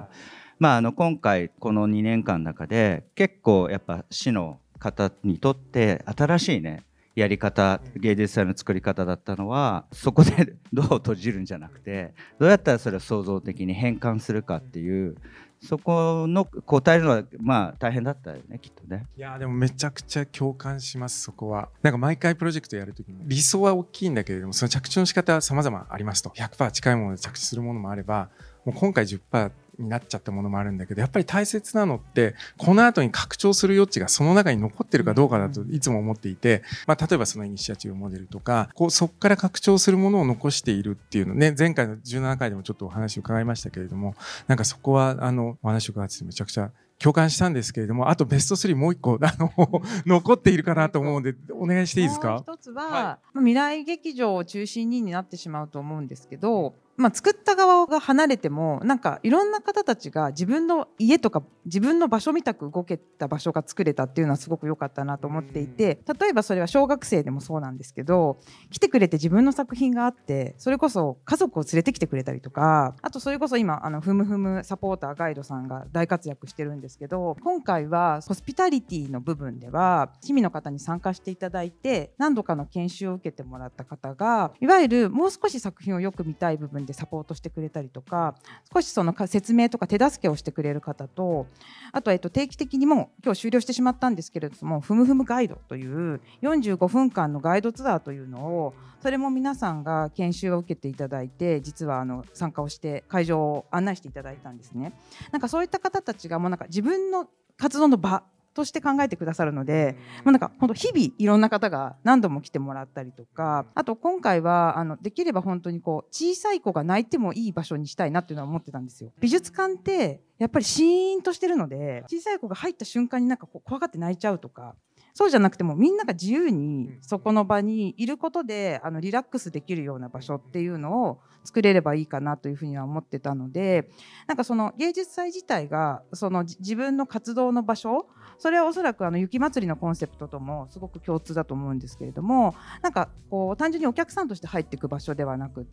まあ、あの今回このにねんかんの中で結構やっぱ市の方にとって新しいねやり方、芸術祭の作り方だったのは、そこでドアを閉じるんじゃなくて、どうやったらそれを創造的に変換するかっていう、そこの答えるのはまあ大変だったよね、きっとね。 いやでもめちゃくちゃ共感します。そこはなんか毎回プロジェクトやるときに理想は大きいんだけれども、その着地の仕方は様々ありますと。 ひゃくパーセント 近いもので着地するものもあれば、もう今回 じゅっパーセントになっちゃったものもあるんだけど、やっぱり大切なのってこの後に拡張する余地がその中に残ってるかどうかだといつも思っていて、まあ、例えばそのイニシアチブモデルとか、こうそこから拡張するものを残しているっていうのね、前回のじゅうななかいでもちょっとお話を伺いましたけれども、なんかそこはあのお話を伺ってめちゃくちゃ共感したんですけれども、あとベストスリーもう一個あの残っているかなと思うのでお願いしていいですか。 もう一つは、はい、未来劇場を中心にになってしまうと思うんですけど、まあ、作った側が離れてもなんかいろんな方たちが自分の家とか自分の場所みたく動けた場所が作れたっていうのはすごく良かったなと思っていて、例えばそれは小学生でもそうなんですけど、来てくれて自分の作品があって、それこそ家族を連れてきてくれたりとか、あとそれこそ今あのふむふむサポーターガイドさんが大活躍してるんですけど、今回はホスピタリティの部分では市民の方に参加していただいて何度かの研修を受けてもらった方が、いわゆるもう少し作品をよく見たい部分でサポートしてくれたりとか、少しその説明とか手助けをしてくれる方と、あとはえっと定期的にもう今日終了してしまったんですけれども、ふむふむガイドというよんじゅうごふんかんのガイドツアーというのを、それも皆さんが研修を受けていただいて、実はあの参加をして会場を案内していただいたんですね。なんかそういった方たちがもうなんか自分の活動の場として考えてくださるので、もうなんか本当日々いろんな方が何度も来てもらったりとか、あと今回はあのできれば本当にこう小さい子が泣いてもいい場所にしたいなっていうのは思ってたんですよ。美術館ってやっぱりシーンとしてるので、小さい子が入った瞬間になんかこう怖がって泣いちゃうとか、そうじゃなくてもみんなが自由にそこの場にいることであのリラックスできるような場所っていうのを作れればいいかなというふうには思ってたので、なんかその芸術祭自体がその自分の活動の場所、それはおそらくあの雪まつりのコンセプトともすごく共通だと思うんですけれども、なんかこう単純にお客さんとして入っていく場所ではなくって、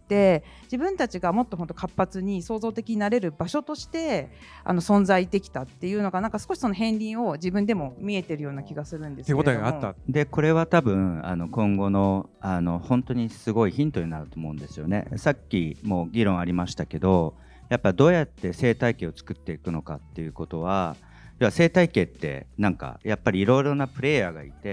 自分たちがもっと本当活発に創造的になれる場所としてあの存在できたっていうのが、なんか少しその片鱗を自分でも見えてるような気がするんですけれども、 手応えがあった。 でこれは多分あの今後のあの本当にすごいヒントになると思うんですよね。さっきも議論ありましたけど、やっぱどうやって生態系を作っていくのかっていうことは、要は生態系ってなんかやっぱりいろいろなプレイヤーがいて、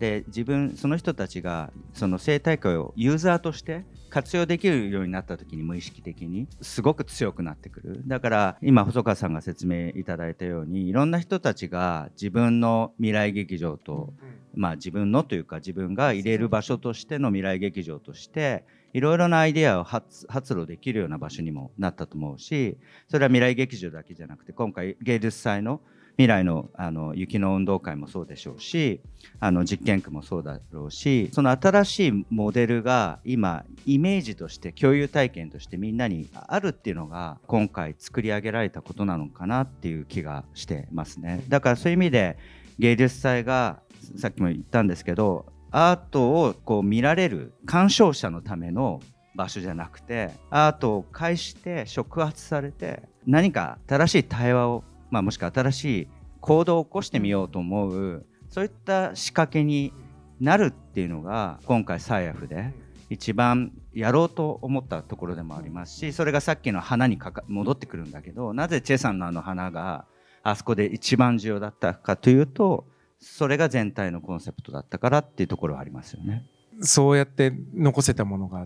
で自分その人たちがその生態系をユーザーとして活用できるようになった時に無意識的にすごく強くなってくる。だから今細川さんが説明いただいたようにいろんな人たちが自分の未来劇場と、まあ自分のというか自分が入れる場所としての未来劇場としていろいろなアイデアを 発, 発露できるような場所にもなったと思うし、それは未来劇場だけじゃなくて今回芸術祭の未来 の, あの雪の運動会もそうでしょうし、あの実験区もそうだろうし、その新しいモデルが今イメージとして共有体験としてみんなにあるっていうのが今回作り上げられたことなのかなっていう気がしてますね。だからそういう意味で芸術祭がさっきも言ったんですけど、アートをこう見られる鑑賞者のための場所じゃなくて、アートを介して触発されて何か新しい対話を、まあ、もしくは新しい行動を起こしてみようと思う、そういった仕掛けになるっていうのが今回サイアフで一番やろうと思ったところでもありますし、それがさっきの花にかか戻ってくるんだけど、なぜチェさんのあの花があそこで一番重要だったかというと、それが全体のコンセプトだったからっていうところはありますよね。 そうやって残せたものがあって、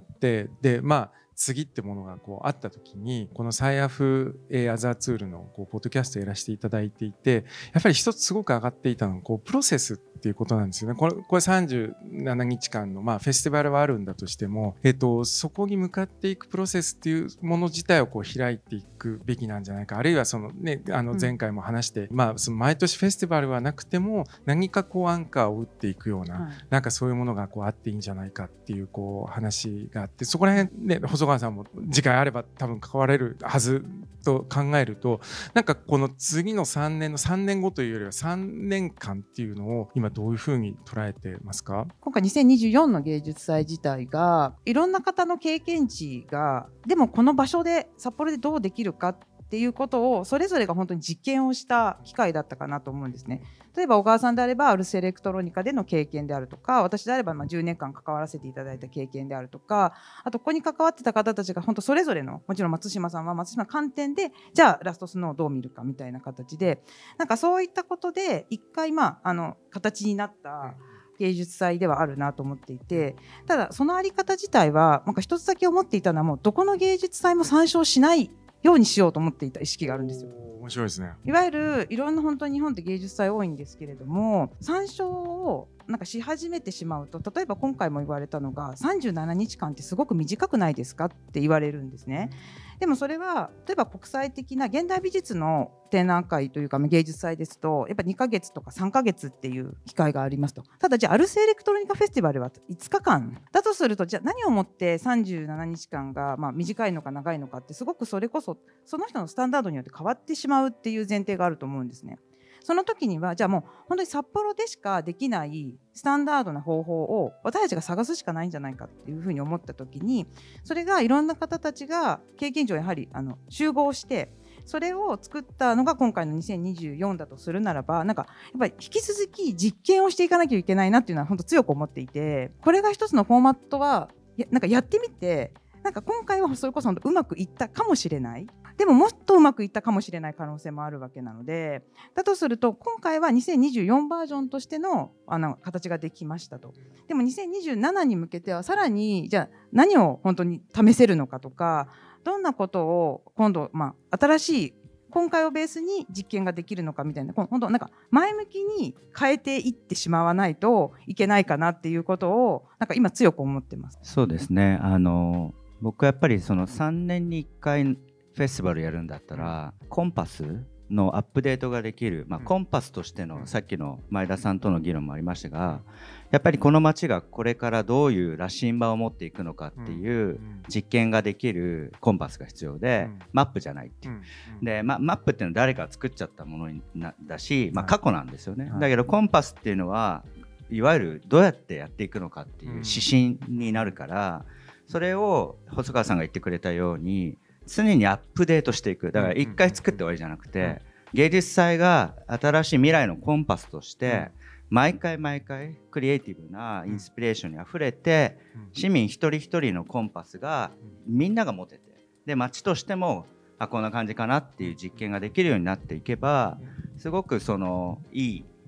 でまあ次ってものがこうあった時に、このサイアフアザーツールのこうポッドキャストをやらせていただいていて、やっぱり一つすごく上がっていたのはこうプロセスっていうことなんですよね。これ、これさんじゅうななにちかんのまあフェスティバルはあるんだとしても、えっと、そこに向かっていくプロセスっていうもの自体をこう開いていくべきなんじゃないか。あるいはそのね、あの前回も話して、うん、まあその毎年フェスティバルはなくても何かこうアンカーを打っていくような、はい、なんかそういうものがこうあっていいんじゃないかっていうこう話があって、そこら辺ね、細川さんも次回あれば多分関われるはずと考えると、なんかこの次のさんねんのさんねんごというよりはさんねんかんっていうのを今どういうふうに捉えてますか？ 今回にせんにじゅうよんの芸術祭自体がいろんな方の経験値が、でもこの場所で札幌でどうできるかっていうことをそれぞれが本当に実験をした機会だったかなと思うんですね。例えば小川さんであればアルスエレクトロニカでの経験であるとか、私であればまあじゅうねんかん関わらせていただいた経験であるとか、あとここに関わってた方たちが本当それぞれの、もちろん松島さんは松島観点でじゃあラストスノーをどう見るかみたいな形で、なんかそういったことで一回まああの形になった芸術祭ではあるなと思っていて、ただそのあり方自体はなんか一つだけ思っていたのは、もうどこの芸術祭も参照しないようにしようと思っていた意識があるんですよ。 面白いですね。 いわゆるいろんな本当に日本って芸術祭多いんですけれども、参照をなんかし始めてしまうと、例えば今回も言われたのがさんじゅうななにちかんってすごく短くないですかって言われるんですね。でもそれは例えば国際的な現代美術の展覧会というか芸術祭ですとやっぱにかげつとかさんかげつっていう機会がありますと。ただじゃあアルスエレクトロニカフェスティバルはいつかかんだとすると、じゃあ何をもってさんじゅうななにちかんがまあ短いのか長いのかって、すごくそれこそその人のスタンダードによって変わってしまうっていう前提があると思うんですね。その時にはじゃあもう本当に札幌でしかできないスタンダードな方法を私たちが探すしかないんじゃないかっていうふうに思った時に、それがいろんな方たちが経験上やはりあの集合してそれを作ったのが今回のにせんにじゅうよんだとするならば、なんかやっぱり引き続き実験をしていかなきゃいけないなっていうのは本当強く思っていて、これが一つのフォーマットはやなんかやってみて、なんか今回はそれこそうまくいったかもしれない、でももっとうまくいったかもしれない可能性もあるわけなので、だとすると今回はにせんにじゅうよんバージョンとしてのあの形ができましたと。でもにせんにじゅうななに向けてはさらにじゃあ何を本当に試せるのかとか、どんなことを今度、まあ、新しい今回をベースに実験ができるのかみたいな、本当なんか前向きに変えていってしまわないといけないかなっていうことをなんか今強く思ってます。 そうですね、あの僕はやっぱりそのさんねんにいっかいフェスティバルやるんだったらコンパスのアップデートができる、まあ、コンパスとしてのさっきの前田さんとの議論もありましたが、やっぱりこの街がこれからどういう羅針盤を持っていくのかっていう実験ができるコンパスが必要で、マップじゃないっていうで、ま、マップっていうのは誰かが作っちゃったものだし、まあ、過去なんですよね。だけどコンパスっていうのはいわゆるどうやってやっていくのかっていう指針になるから、それを細川さんが言ってくれたように常にアップデートしていく。だから一回作って終わりじゃなくて、芸術祭が新しい未来のコンパスとして毎回毎回クリエイティブなインスピレーションにあふれて、市民一人一人のコンパスがみんなが持てて、で街としてもあこんな感じかなっていう実験ができるようになっていけば、すごくそのいい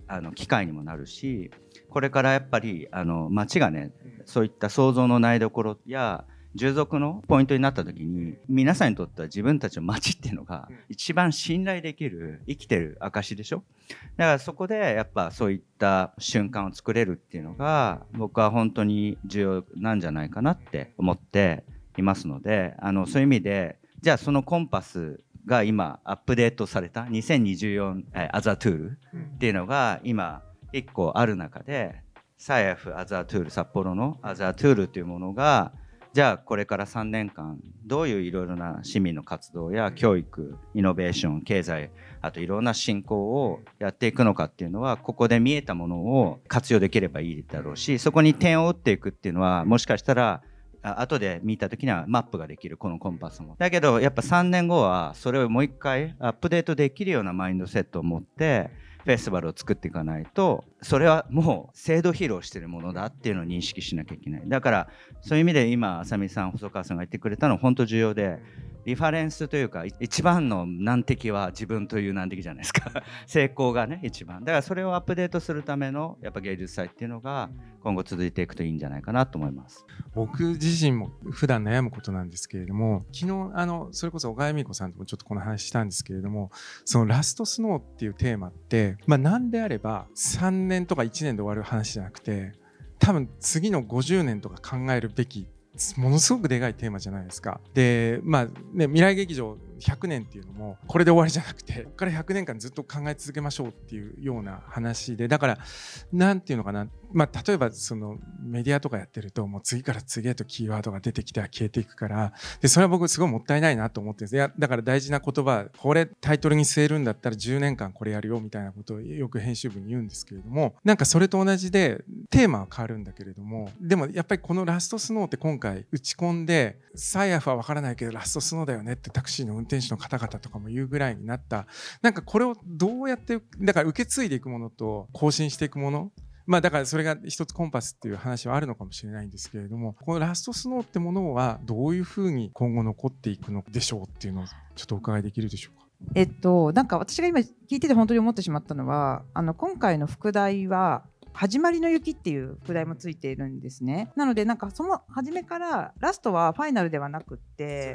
あの機会にもなるし、これからやっぱりあの街がね、そういった創造のないどころや従属のポイントになった時に、皆さんにとっては自分たちの街っていうのが一番信頼できる生きてる証でしょ。だからそこでやっぱそういった瞬間を作れるっていうのが僕は本当に重要なんじゃないかなって思っていますので、あのそういう意味でじゃあそのコンパスが今アップデートされたにせんにじゅうよんアザトゥールっていうのが今いっこある中で、サイアフアザトゥール、札幌のアザトゥールっていうものがじゃあこれからさんねんかんどういういろいろな市民の活動や教育、イノベーション、経済、あといろんな振興をやっていくのかっていうのは、ここで見えたものを活用できればいいだろうし、そこに点を打っていくっていうのはもしかしたら後で見た時にはマップができる、このコンパスも。だけどやっぱさんねんごはそれをもう一回アップデートできるようなマインドセットを持ってフェスティバルを作っていかないと、それはもう制度披露しているものだっていうのを認識しなきゃいけない。だからそういう意味で今浅見さん、細川さんが言ってくれたのは本当重要で、リファレンスというか一番の難敵は自分という難敵じゃないですか成功がね一番だから、それをアップデートするためのやっぱ芸術祭っていうのが今後続いていくといいんじゃないかなと思います。 僕自身も普段悩むことなんですけれども、昨日あのそれこそ小川恵美子さんともちょっとこの話したんですけれども、そのラストスノーっていうテーマって、まあ何であればさんねんとかいちねんで終わる話じゃなくて、多分次のごじゅうねんとか考えるべきものすごくでかいテーマじゃないですか。で、まあね、未来劇場ひゃくねんっていうのもこれで終わりじゃなくて、ここからひゃくねんかんずっと考え続けましょうっていうような話で、だからなんていうのかな、まあ例えばそのメディアとかやってるともう次から次へとキーワードが出てきては消えていくから、でそれは僕すごいもったいないなと思ってるんです。いやだから大事な言葉、これタイトルに据えるんだったらじゅうねんかんこれやるよみたいなことをよく編集部に言うんですけれども、なんかそれと同じでテーマは変わるんだけれども、でもやっぱりこのラストスノーって今回打ち込んで、サイアフは分からないけどラストスノーだよねってタクシーの運転手の方々とかも言うぐらいになった。なんかこれをどうやってだから受け継いでいくものと更新していくもの、まあだからそれが一つコンパスっていう話はあるのかもしれないんですけれども、このラストスノーってものはどういうふうに今後残っていくのでしょうっていうのをちょっとお伺いできるでしょうか。 えっとなんか私が今聞いてて本当に思ってしまったのは、あの今回の副題は始まりの雪っていう副題もついているんですね。なのでなんかその初めからラストはファイナルではなくって、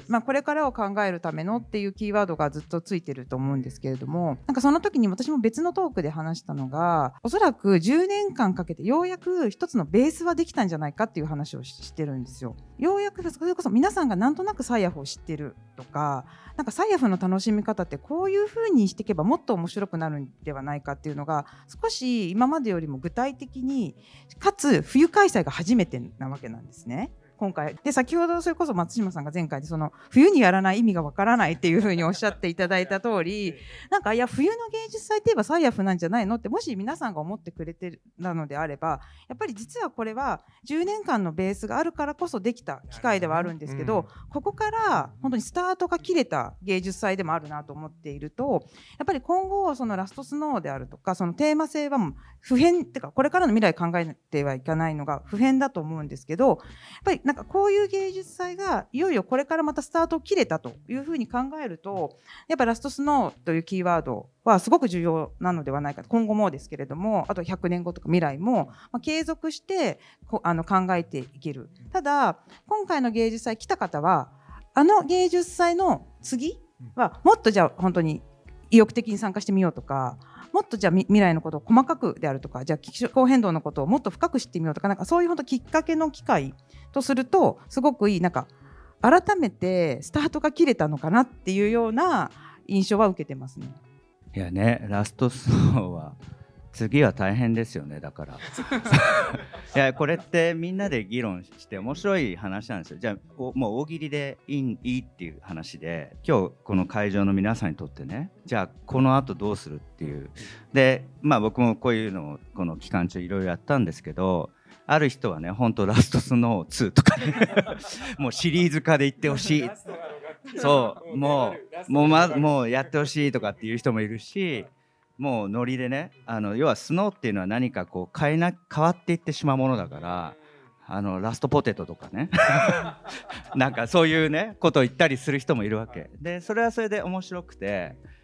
まあ、これからを考えるためのっていうキーワードがずっとついてると思うんですけれども、なんかその時に私も別のトークで話したのが、おそらくじゅうねんかんかけてようやく一つのベースはできたんじゃないかっていう話をしてるんですよ。ようやくそれこそ皆さんがなんとなくサイアフを知ってるとか、なんかサイアフの楽しみ方ってこういう風にしていけばもっと面白くなるんではないかっていうのが少し今までよりも具体的に、かつ冬開催が初めてなわけなんですね今回で。先ほどそれこそ松島さんが前回でその冬にやらない意味がわからないっていう風におっしゃっていただいた通り、なんかいや冬の芸術祭といえばサイアフなんじゃないのってもし皆さんが思ってくれてたのであれば、やっぱり実はこれはじゅうねんかんのベースがあるからこそできた機会ではあるんですけど、うん、ここから本当にスタートが切れた芸術祭でもあるなと思っていると、やっぱり今後そのラストスノーであるとかそのテーマ性はもう不変ってか、これからの未来考えてはいかないのが不変だと思うんですけど、やっぱりなんかこういう芸術祭がいよいよこれからまたスタートを切れたというふうに考えると、やっぱラストスノーというキーワードはすごく重要なのではないかと、今後もですけれども、あとひゃくねんごとか未来も、まあ、継続してこあの考えていける。ただ今回の芸術祭来た方はあの芸術祭の次はもっとじゃあ本当に意欲的に参加してみようとか、もっとじゃあ未来のことを細かくであるとか、じゃあ気候変動のことをもっと深く知ってみようとか、なんかそういう本当きっかけの機会とするとすごくいい、なんか改めてスタートが切れたのかなっていうような印象は受けてますね。 いやね、ラストスノーは次は大変ですよね。だからいやこれってみんなで議論して面白い話なんですよ。じゃあもう大喜利でいい、いいっていう話で、今日この会場の皆さんにとってね、じゃあこの後どうするっていうで、まあ僕もこういうのをこの期間中いろいろやったんですけど、ある人はね本当ラストスノーツーとか、ね、もうシリーズ化で言ってほしいそうもうもう、ま、もうやってほしいとかっていう人もいるし、もうノリでね、あの要はスノーっていうのは何かこう変えな変わっていってしまうものだから、あのラストポテトとかねなんかそういうねことを言ったりする人もいるわけで、それはそれで面白くて、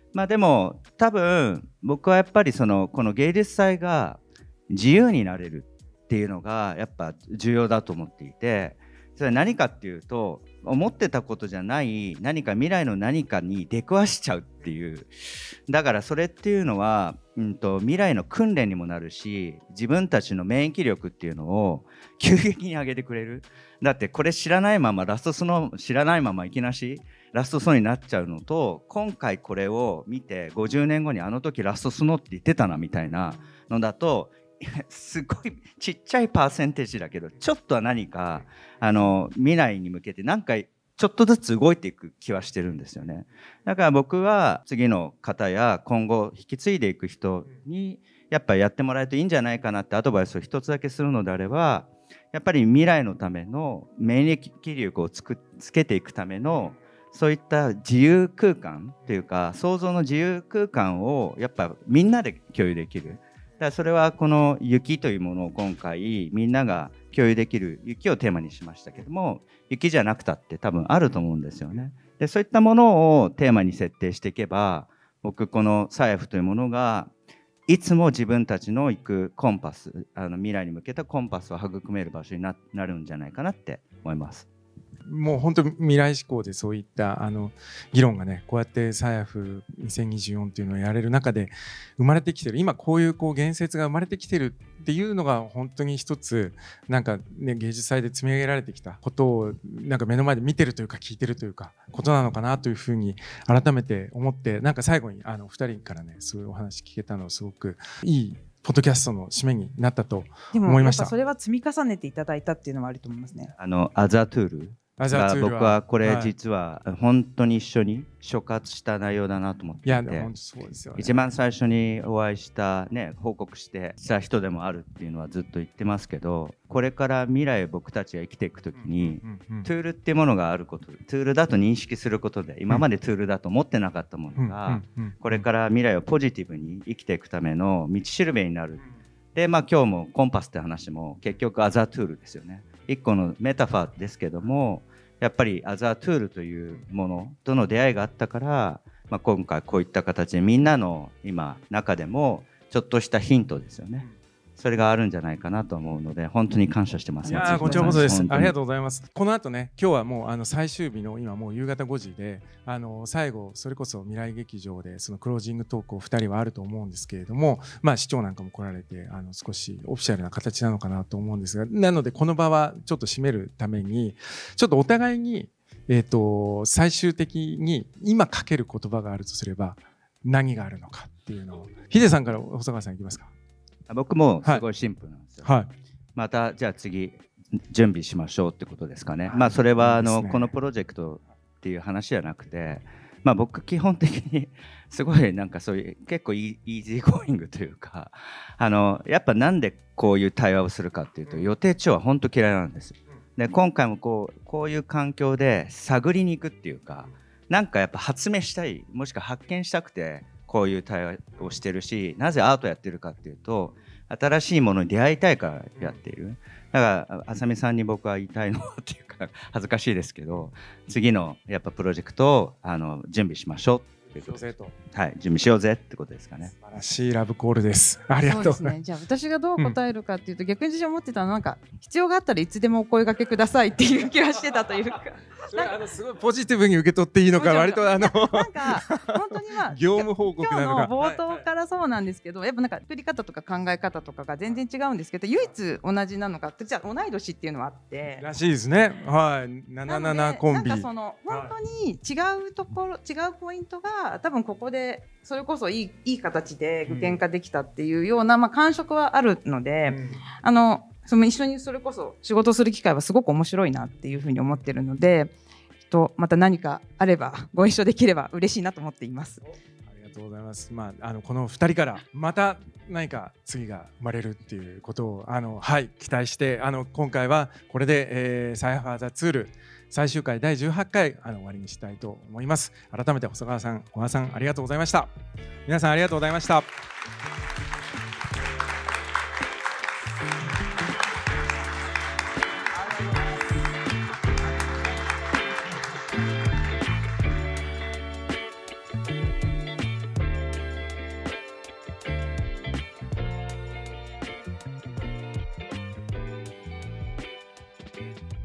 まあでも多分僕はやっぱりそのこの芸術祭が自由になれるっていうのがやっぱ重要だと思っていて、それは何かっていうと思ってたことじゃない何か未来の何かに出くわしちゃうっていう、だからそれっていうのは、うんと、未来の訓練にもなるし自分たちの免疫力っていうのを急激に上げてくれる。だってこれ知らないままラストスノー知らないままいきなしラストスノーになっちゃうのと、今回これを見てごじゅうねんごにあの時ラストスノーって言ってたなみたいなのだとすごいちっちゃいパーセンテージだけどちょっとは何かあの未来に向けて何かちょっとずつ動いていく気はしてるんですよね。だから僕は次の方や今後引き継いでいく人にやっぱりやってもらえるといいんじゃないかなってアドバイスを一つだけするのであれば、やっぱり未来のための免疫力をつくつけていくためのそういった自由空間というか想像の自由空間をやっぱみんなで共有できる。だからそれはこの雪というものを今回みんなが共有できる雪をテーマにしましたけども、雪じゃなくたって多分あると思うんですよね。でそういったものをテーマに設定していけば、僕このサイエフというものがいつも自分たちの行くコンパス、あの未来に向けたコンパスを育める場所に な, なるんじゃないかなって思います。 もう本当未来志向でそういったあの議論がね、こうやってサイアフにせんにじゅうよんっていうのをやれる中で生まれてきてる、今こういうこう言説が生まれてきてるっていうのが本当に一つなんかね、芸術祭で積み上げられてきたことをなんか目の前で見てるというか聞いてるというかことなのかなというふうに改めて思って、なんか最後にあのふたりからねそういうお話聞けたのはすごくいいポッドキャストの締めになったと思いました。 でもやっぱそれは積み重ねていただいたっていうのはあると思いますね。 あのアザトゥールが僕はこれ実は本当に一緒に触発した内容だなと思っていて、いや本当そうですよね。一番最初にお会いしたね、報告してした人でもあるっていうのはずっと言ってますけど、これから未来僕たちが生きていくときに、うんうんうん、トゥールっていうものがあること、トゥールだと認識することで今までトゥールだと思ってなかったものが、うんうんうん、これから未来をポジティブに生きていくための道しるべになる。で、まあ、今日もコンパスって話も結局アザートゥールですよね。一個のメタファーですけども、やっぱりアザートゥールというものとの出会いがあったから、まあ、今回こういった形でみんなの今中でもちょっとしたヒントですよね。それがあるんじゃないかなと思うので本当に感謝してます。 いやこちらこそです。ありがとうございます。この後ね、今日はもうあの最終日の今もう夕方ごじで、あの最後それこそ未来劇場でそのクロージングトークをふたりはあると思うんですけれども、まあ市長なんかも来られてあの少しオフィシャルな形なのかなと思うんですが、なのでこの場はちょっと締めるためにちょっとお互いにえっと最終的に今かける言葉があるとすれば何があるのかっていうのをヒデさんから細川さんいきますか。 僕もすごいシンプルなんですよ、 はい、 またじゃあ次準備しましょうってことですかね、はい、まあそれはあの、ね、このプロジェクトっていう話じゃなくて、まあ僕基本的にすごいなんかそういう結構イージーゴーイングというか、あのやっぱなんでこういう対話をするかっていうと予定調は本当嫌いなんです。で今回もこうこういう環境で探りに行くっていうか、なんかやっぱ発明したい、もしくは発見したくてこういう対話をしてるし、なぜアートやってるかっていうと新しいものに出会いたいからやっている。だから浅見さんに僕は言いたいのっていうか恥ずかしいですけど、次のやっぱプロジェクトをあの準備しましょうっていうことで、はい、準備しようぜってことですかね。 素晴らしいラブコールです。ありがとうございます。 そうですね、じゃあ私がどう答えるかっていうと、うん、逆に私は思ってたのはなんか必要があったらいつでもお声掛けくださいっていう気がしてたというかあのすごいポジティブに受け取っていいのか、割とあのなんか本当にまあ業務報告なのか、 今日の冒頭からそうなんですけど、やっぱなんか作り方とか考え方とかが全然違うんですけど、唯一同じなのかって、じゃあ同い年っていうのはあってらしいですね。はい、ななななコンビ。 なんかその本当に違うところ、はい、違うポイントが多分ここでそれこそいいいい形で具現化できたっていうような、うん、まあ感触はあるので、うん、あのその一緒にそれこそ仕事する機会はすごく面白いなっていうふうに思ってるので、とまた何かあればご一緒できれば嬉しいなと思っています。 ありがとうございます。まあ、あのこのふたりからまた何か次が生まれるっていうことをあの、はい、期待して、あの今回はこれで、えー、サイアファーザツール最終回だいじゅうはちかいあの終わりにしたいと思います。改めて細川さん、小川さんありがとうございました。皆さんありがとうございました。 す。